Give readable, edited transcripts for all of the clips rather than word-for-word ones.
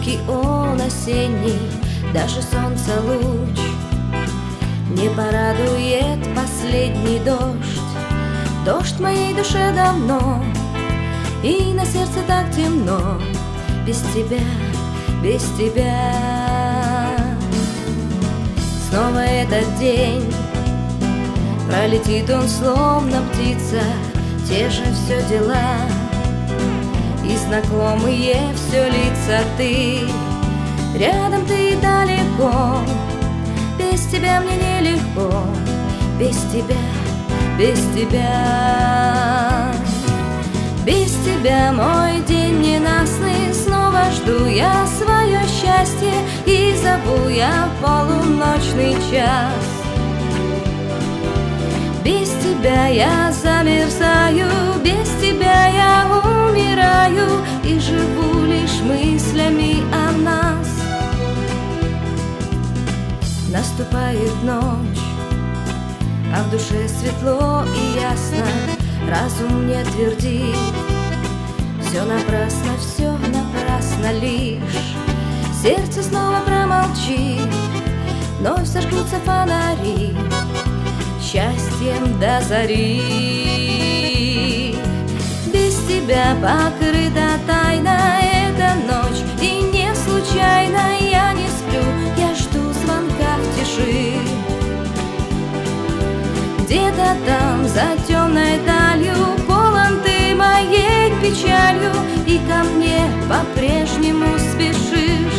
Яркий он осенний, даже солнца луч не порадует последний дождь. Дождь в моей душе давно, и на сердце так темно. Без тебя, без тебя. Снова этот день, пролетит он словно птица. Те же все дела и знакомые все лица. Ты рядом, ты далеко. Без тебя мне нелегко. Без тебя, без тебя. Без тебя мой день ненастный. Снова жду я свое счастье и зову я в полуночный час. Без тебя я замерзаю, без тебя я умираю и живу лишь мыслями о нас. Наступает ночь, а в душе светло и ясно. Разум мне твердит: все напрасно лишь. Сердце снова промолчит, вновь сожгутся фонари счастьем до зари. Без тебя покрыта тайна эта ночь, и не случайно я не сплю, я жду звонка в тиши. Где-то там за темной далью полон ты моей печалью, и ко мне по-прежнему спешишь.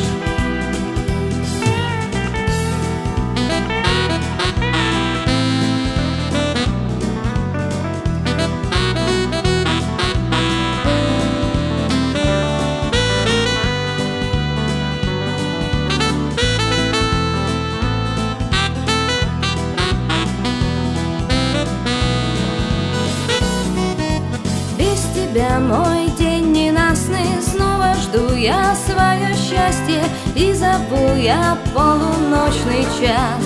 Мой день ненастный, снова жду я свое счастье и зову я полуночный час.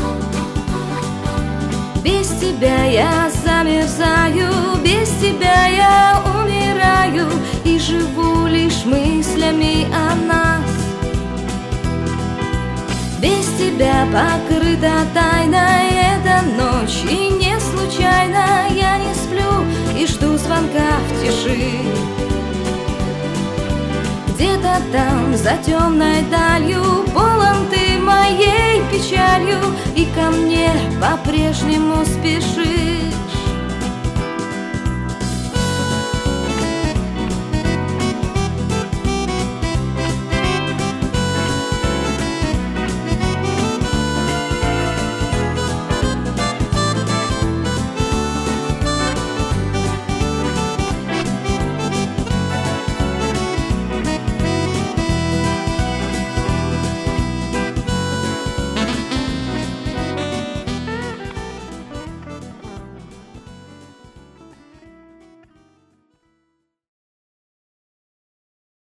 Без тебя я замерзаю, без тебя я умираю и живу лишь мыслями о нас. Без тебя покрыта тайна эта ночь, и не случайно я не сплю и жду звонка в тиши. Где-то там за темной далью полон ты моей печалью, и ко мне по-прежнему спешишь.